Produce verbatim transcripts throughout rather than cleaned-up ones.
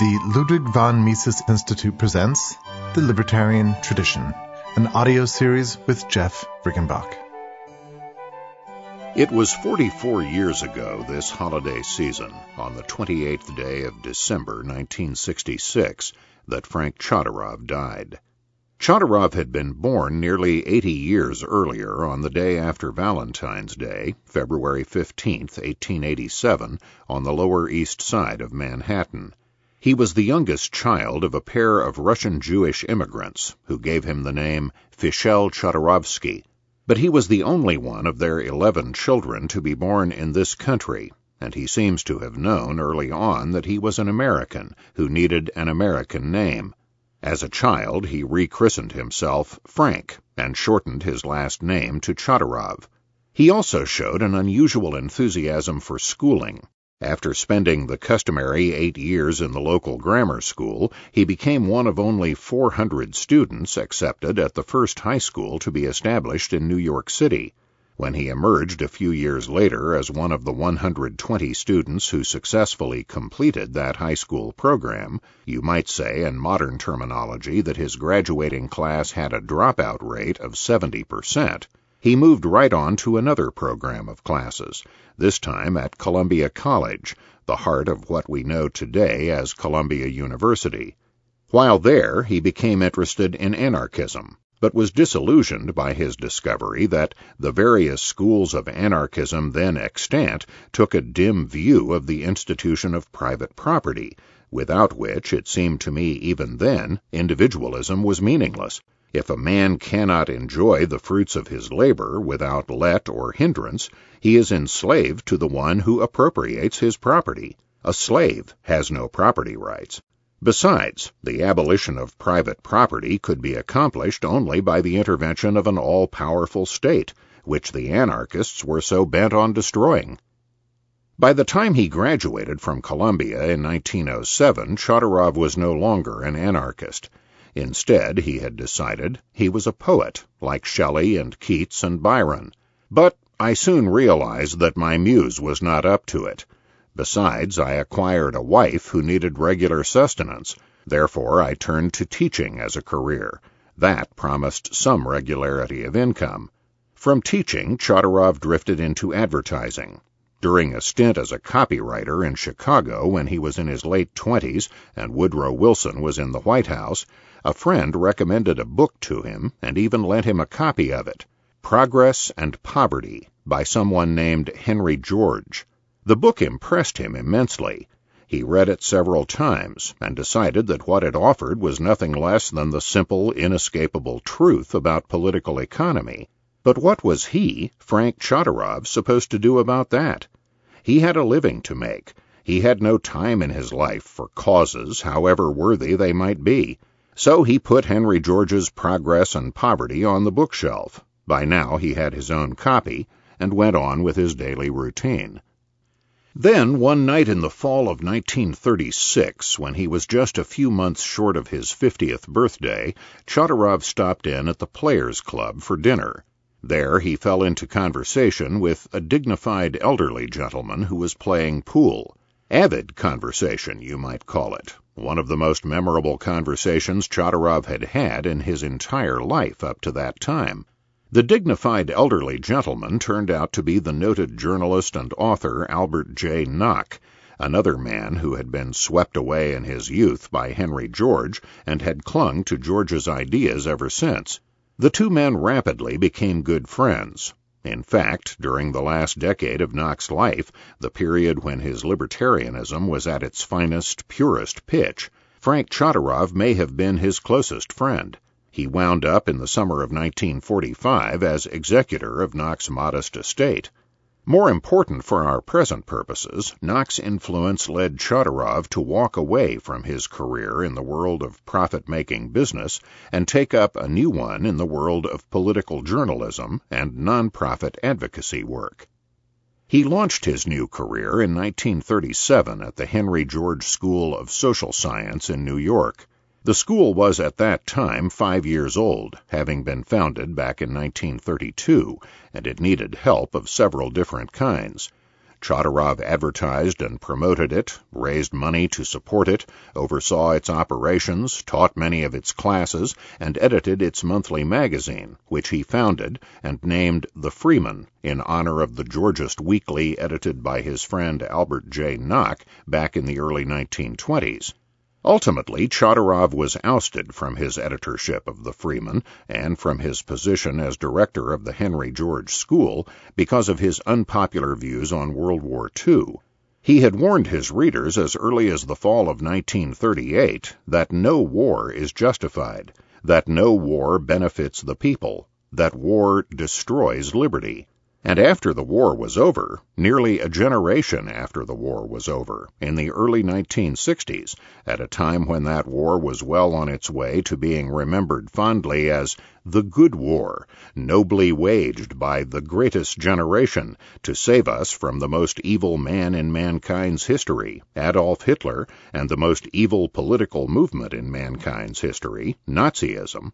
The Ludwig von Mises Institute presents The Libertarian Tradition, an audio series with Jeff Riggenbach. It was forty-four years ago this holiday season, on the twenty-eighth day of December nineteen sixty-six, that Frank Chodorov died. Chodorov had been born nearly eighty years earlier on the day after Valentine's Day, February fifteenth, eighteen eighty-seven, on the Lower East Side of Manhattan. He was the youngest child of a pair of Russian Jewish immigrants who gave him the name Fischel Chodorovsky, but he was the only one of their eleven children to be born in this country, and he seems to have known early on that he was an American who needed an American name. As a child, he rechristened himself Frank and shortened his last name to Chodorov. He also showed an unusual enthusiasm for schooling. After spending the customary eight years in the local grammar school, he became one of only four hundred students accepted at the first high school to be established in New York City. When he emerged a few years later as one of the one hundred twenty students who successfully completed that high school program, you might say in modern terminology that his graduating class had a dropout rate of seventy percent. He moved right on to another program of classes, this time at Columbia College, the heart of what we know today as Columbia University. While there, he became interested in anarchism, but was disillusioned by his discovery that the various schools of anarchism then extant took a dim view of the institution of private property, without which, it seemed to me even then, individualism was meaningless. If a man cannot enjoy the fruits of his labor without let or hindrance, he is enslaved to the one who appropriates his property. A slave has no property rights. Besides, the abolition of private property could be accomplished only by the intervention of an all-powerful state, which the anarchists were so bent on destroying. By the time he graduated from Columbia in nineteen oh seven, Chodorov was no longer an anarchist. Instead, he had decided, he was a poet, like Shelley and Keats and Byron. But I soon realized that my muse was not up to it. Besides, I acquired a wife who needed regular sustenance. Therefore, I turned to teaching as a career. That promised some regularity of income. From teaching, Chodorov drifted into advertising. During a stint as a copywriter in Chicago when he was in his late twenties and Woodrow Wilson was in the White House, a friend recommended a book to him and even lent him a copy of it, Progress and Poverty, by someone named Henry George. The book impressed him immensely. He read it several times and decided that what it offered was nothing less than the simple, inescapable truth about political economy. But what was he, Frank Chodorov, supposed to do about that? He had a living to make. He had no time in his life for causes, however worthy they might be. So he put Henry George's Progress and Poverty on the bookshelf. By now he had his own copy, and went on with his daily routine. Then, one night in the fall of nineteen thirty-six, when he was just a few months short of his fiftieth birthday, Chodorov stopped in at the Players Club for dinner. There he fell into conversation with a dignified elderly gentleman who was playing pool. Avid conversation, you might call it. One of the most memorable conversations Chodorov had had in his entire life up to that time. The dignified elderly gentleman turned out to be the noted journalist and author Albert J. Nock, another man who had been swept away in his youth by Henry George and had clung to George's ideas ever since. The two men rapidly became good friends. In fact, during the last decade of Nock's life, the period when his libertarianism was at its finest, purest pitch, Frank Chodorov may have been his closest friend. He wound up in the summer of nineteen forty-five as executor of Nock's modest estate. More important for our present purposes, Nock's influence led Chodorov to walk away from his career in the world of profit-making business and take up a new one in the world of political journalism and non-profit advocacy work. He launched his new career in nineteen thirty-seven at the Henry George School of Social Science in New York. The school was at that time five years old, having been founded back in nineteen thirty-two, and it needed help of several different kinds. Chodorov advertised and promoted it, raised money to support it, oversaw its operations, taught many of its classes, and edited its monthly magazine, which he founded and named The Freeman in honor of the Georgist weekly edited by his friend Albert J. Nock back in the early nineteen twenties. Ultimately, Chodorov was ousted from his editorship of The Freeman and from his position as director of the Henry George School because of his unpopular views on World War Two. He had warned his readers as early as the fall of nineteen thirty-eight that no war is justified, that no war benefits the people, that war destroys liberty. And after the war was over, nearly a generation after the war was over, in the early nineteen sixties, at a time when that war was well on its way to being remembered fondly as the Good War, nobly waged by the greatest generation to save us from the most evil man in mankind's history, Adolf Hitler, and the most evil political movement in mankind's history, Nazism.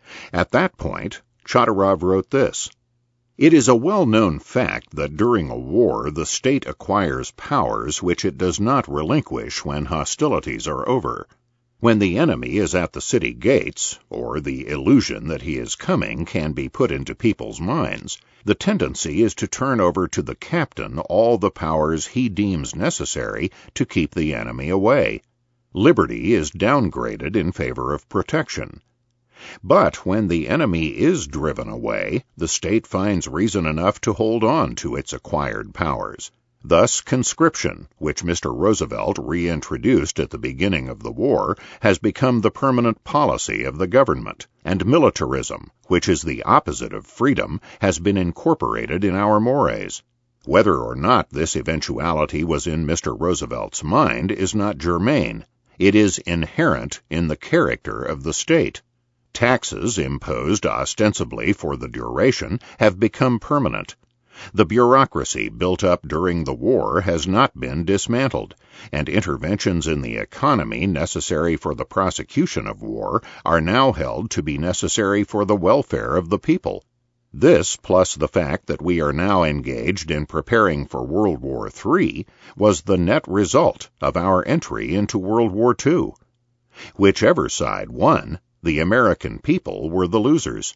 At that point, Chodorov wrote this: "It is a well-known fact that during a war the state acquires powers which it does not relinquish when hostilities are over. When the enemy is at the city gates, or the illusion that he is coming can be put into people's minds, the tendency is to turn over to the captain all the powers he deems necessary to keep the enemy away. Liberty is downgraded in favor of protection. But when the enemy is driven away, the state finds reason enough to hold on to its acquired powers. Thus, conscription, which Mister Roosevelt reintroduced at the beginning of the war, has become the permanent policy of the government, and militarism, which is the opposite of freedom, has been incorporated in our mores. Whether or not this eventuality was in Mister Roosevelt's mind is not germane. It is inherent in the character of the state. Taxes imposed ostensibly for the duration have become permanent. The bureaucracy built up during the war has not been dismantled, and interventions in the economy necessary for the prosecution of war are now held to be necessary for the welfare of the people. This, plus the fact that we are now engaged in preparing for World War Three, was the net result of our entry into World War Two. Whichever side won, the American people were the losers.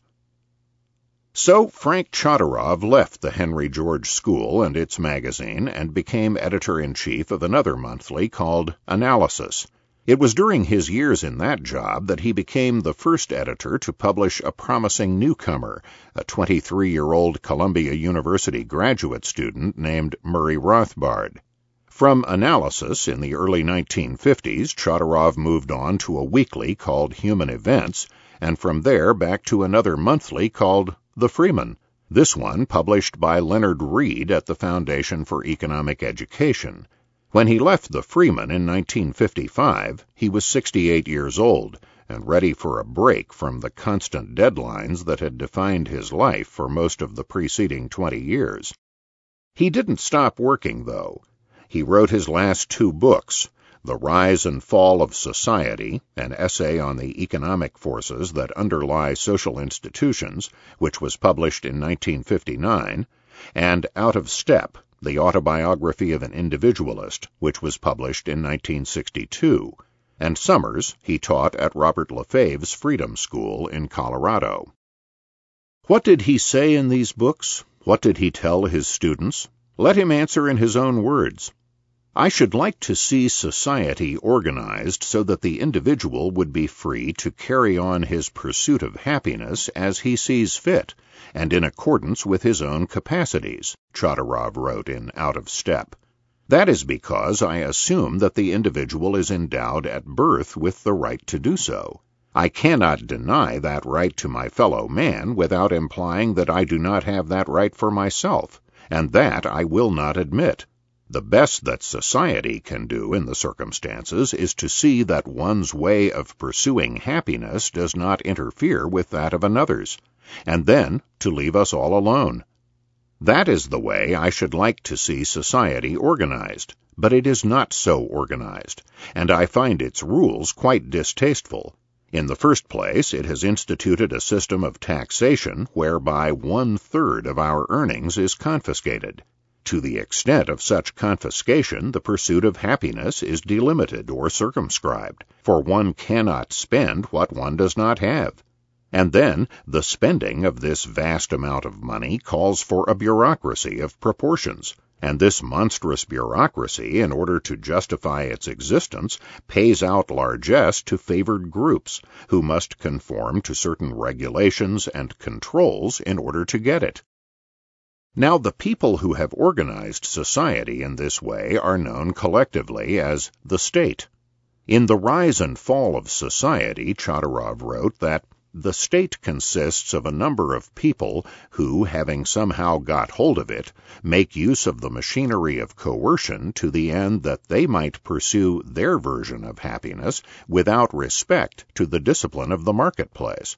So Frank Chodorov left the Henry George School and its magazine and became editor-in-chief of another monthly called Analysis. It was during his years in that job that he became the first editor to publish a promising newcomer, a twenty-three-year-old Columbia University graduate student named Murray Rothbard. From Analysis in the early nineteen fifties, Chodorov moved on to a weekly called Human Events, and from there back to another monthly called The Freeman, this one published by Leonard Read at the Foundation for Economic Education. When he left The Freeman in nineteen fifty-five, he was sixty-eight years old and ready for a break from the constant deadlines that had defined his life for most of the preceding twenty years. He didn't stop working, though. He wrote his last two books, The Rise and Fall of Society, an essay on the economic forces that underlie social institutions, which was published in nineteen fifty-nine, and Out of Step, the autobiography of an individualist, which was published in nineteen sixty-two, and summers he taught at Robert Lefebvre's Freedom School in Colorado. What did he say in these books? What did he tell his students? Let him answer in his own words. I should like to see society organized so that the individual would be free to carry on his pursuit of happiness as he sees fit, and in accordance with his own capacities, Chodorov wrote in Out of Step. That is because I assume that the individual is endowed at birth with the right to do so. I cannot deny that right to my fellow man without implying that I do not have that right for myself, and that I will not admit. The best that society can do in the circumstances is to see that one's way of pursuing happiness does not interfere with that of another's, and then to leave us all alone. That is the way I should like to see society organized, but it is not so organized, and I find its rules quite distasteful. In the first place, it has instituted a system of taxation whereby one-third of our earnings is confiscated. To the extent of such confiscation, the pursuit of happiness is delimited or circumscribed, for one cannot spend what one does not have. And then the spending of this vast amount of money calls for a bureaucracy of proportions, and this monstrous bureaucracy, in order to justify its existence, pays out largesse to favored groups, who must conform to certain regulations and controls in order to get it. Now, the people who have organized society in this way are known collectively as the state. In The Rise and Fall of Society, Chodorov wrote that the state consists of a number of people who, having somehow got hold of it, make use of the machinery of coercion to the end that they might pursue their version of happiness without respect to the discipline of the marketplace.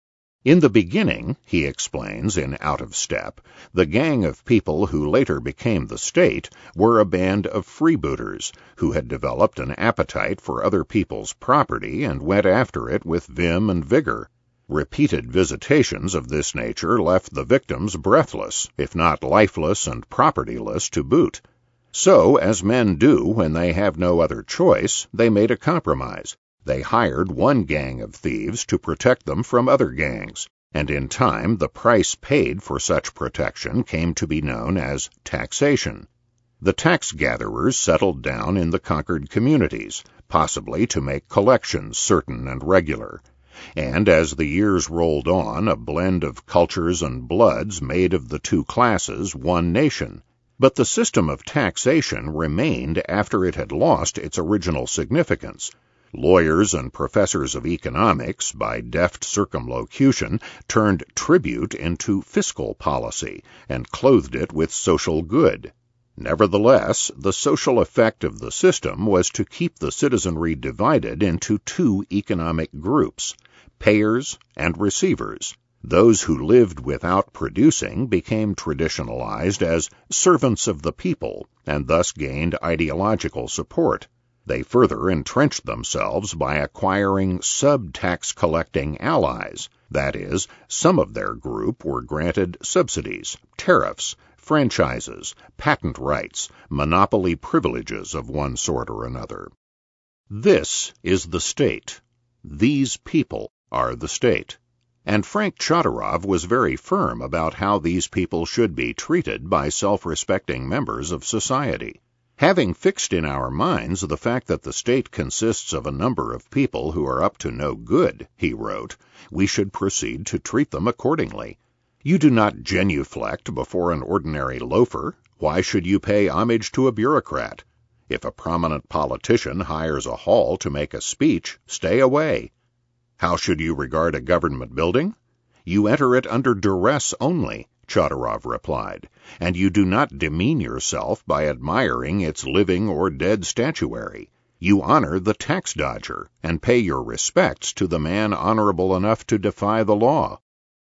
In the beginning, he explains in Out of Step, the gang of people who later became the state were a band of freebooters who had developed an appetite for other people's property and went after it with vim and vigor. Repeated visitations of this nature left the victims breathless, if not lifeless and propertyless to boot. So, as men do when they have no other choice, they made a compromise. They hired one gang of thieves to protect them from other gangs, and in time the price paid for such protection came to be known as taxation. The tax-gatherers settled down in the conquered communities, possibly to make collections certain and regular. And as the years rolled on, a blend of cultures and bloods made of the two classes one nation. But the system of taxation remained after it had lost its original significance. Lawyers and professors of economics, by deft circumlocution, turned tribute into fiscal policy and clothed it with social good. Nevertheless, the social effect of the system was to keep the citizenry divided into two economic groups, payers and receivers. Those who lived without producing became traditionalized as servants of the people, and thus gained ideological support. They further entrenched themselves by acquiring sub-tax-collecting allies. That is, some of their group were granted subsidies, tariffs, franchises, patent rights, monopoly privileges of one sort or another. This is the state. These people are the state. And Frank Chodorov was very firm about how these people should be treated by self-respecting members of society. Having fixed in our minds the fact that the state consists of a number of people who are up to no good, he wrote, we should proceed to treat them accordingly. You do not genuflect before an ordinary loafer. Why should you pay homage to a bureaucrat? If a prominent politician hires a hall to make a speech, stay away. How should you regard a government building? You enter it under duress only, Chodorov replied, and you do not demean yourself by admiring its living or dead statuary. You honor the tax dodger and pay your respects to the man honorable enough to defy the law.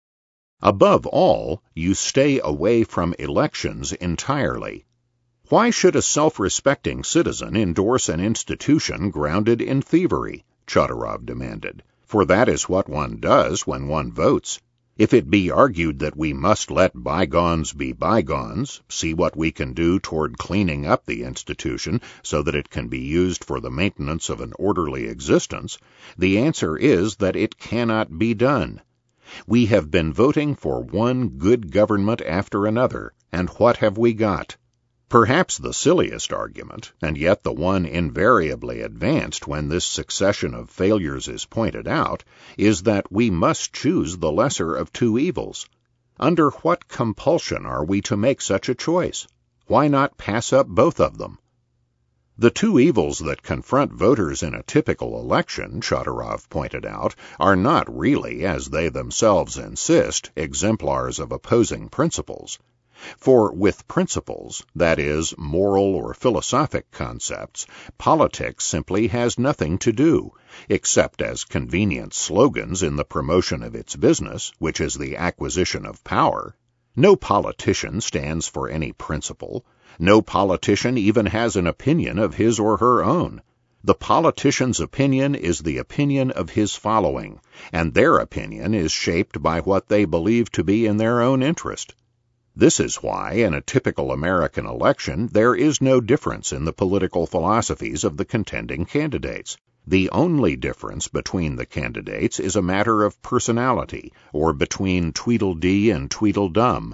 Above all, you stay away from elections entirely. Why should a self-respecting citizen endorse an institution grounded in thievery? Chodorov demanded, for that is what one does when one votes. If it be argued that we must let bygones be bygones, see what we can do toward cleaning up the institution so that it can be used for the maintenance of an orderly existence, the answer is that it cannot be done. We have been voting for one good government after another, and what have we got? Perhaps the silliest argument, and yet the one invariably advanced when this succession of failures is pointed out, is that we must choose the lesser of two evils. Under what compulsion are we to make such a choice? Why not pass up both of them? The two evils that confront voters in a typical election, Chodorov pointed out, are not really, as they themselves insist, exemplars of opposing principles. For with principles, that is, moral or philosophic concepts, politics simply has nothing to do, except as convenient slogans in the promotion of its business, which is the acquisition of power. No politician stands for any principle. No politician even has an opinion of his or her own. The politician's opinion is the opinion of his following, and their opinion is shaped by what they believe to be in their own interest. This is why, in a typical American election, there is no difference in the political philosophies of the contending candidates. The only difference between the candidates is a matter of personality, or between Tweedledee and Tweedledum.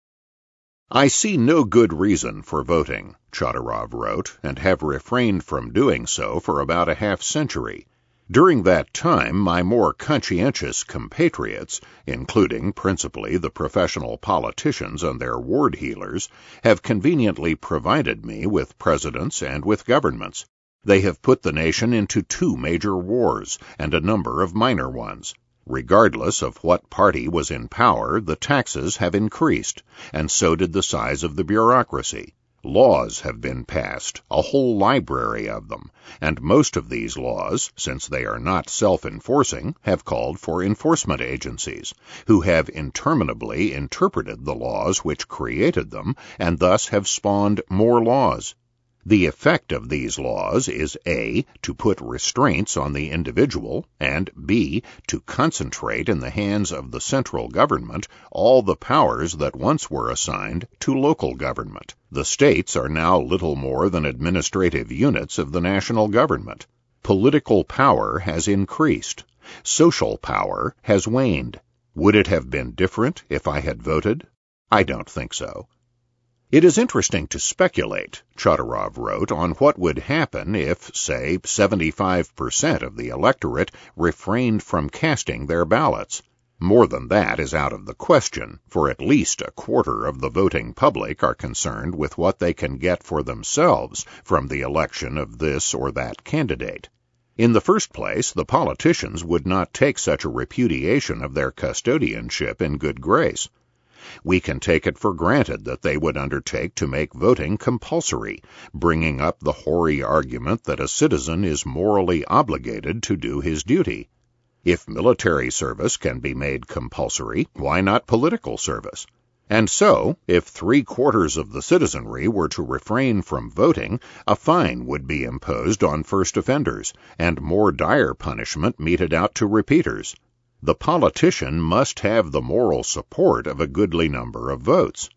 I see no good reason for voting, Chodorov wrote, and have refrained from doing so for about a half-century. During that time, my more conscientious compatriots, including principally the professional politicians and their ward heelers, have conveniently provided me with presidents and with governments. They have put the nation into two major wars and a number of minor ones. Regardless of what party was in power, the taxes have increased, and so did the size of the bureaucracy. Laws have been passed, a whole library of them, and most of these laws, since they are not self-enforcing, have called for enforcement agencies, who have interminably interpreted the laws which created them, and thus have spawned more laws. The effect of these laws is A, to put restraints on the individual, and B, to concentrate in the hands of the central government all the powers that once were assigned to local government. The states are now little more than administrative units of the national government. Political power has increased. Social power has waned. Would it have been different if I had voted? I don't think so. It is interesting to speculate, Chodorov wrote, on what would happen if, say, seventy-five percent of the electorate refrained from casting their ballots. More than that is out of the question, for at least a quarter of the voting public are concerned with what they can get for themselves from the election of this or that candidate. In the first place, the politicians would not take such a repudiation of their custodianship in good grace. We can take it for granted that they would undertake to make voting compulsory, bringing up the hoary argument that a citizen is morally obligated to do his duty. If military service can be made compulsory, why not political service? And so, if three-quarters of the citizenry were to refrain from voting, a fine would be imposed on first offenders, and more dire punishment meted out to repeaters. The politician must have the moral support of a goodly number of votes.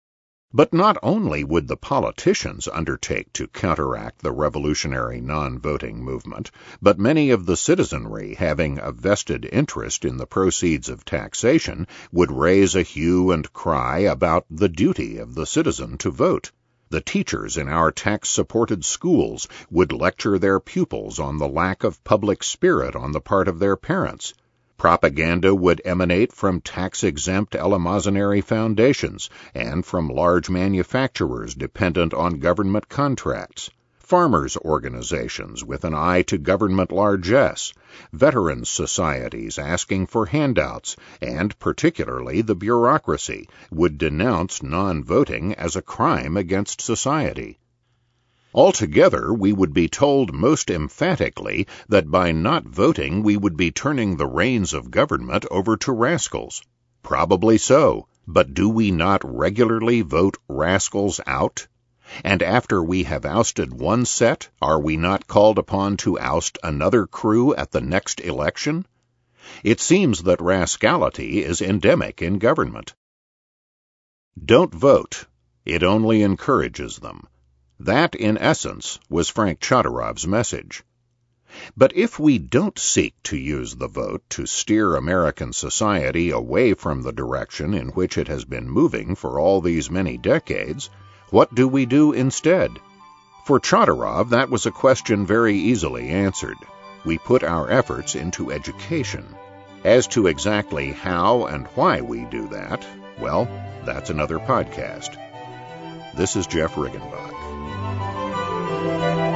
But not only would the politicians undertake to counteract the revolutionary non-voting movement, but many of the citizenry having a vested interest in the proceeds of taxation would raise a hue and cry about the duty of the citizen to vote. The teachers in our tax-supported schools would lecture their pupils on the lack of public spirit on the part of their parents. Propaganda would emanate from tax-exempt eleemosynary foundations and from large manufacturers dependent on government contracts, farmers' organizations with an eye to government largesse, veterans' societies asking for handouts, and particularly the bureaucracy would denounce non-voting as a crime against society. Altogether, we would be told most emphatically that by not voting we would be turning the reins of government over to rascals. Probably so, but do we not regularly vote rascals out? And after we have ousted one set, are we not called upon to oust another crew at the next election? It seems that rascality is endemic in government. Don't vote. It only encourages them. That, in essence, was Frank Chodorov's message. But if we don't seek to use the vote to steer American society away from the direction in which it has been moving for all these many decades, what do we do instead? For Chodorov, that was a question very easily answered. We put our efforts into education. As to exactly how and why we do that, well, that's another podcast. This is Jeff Riggenbach.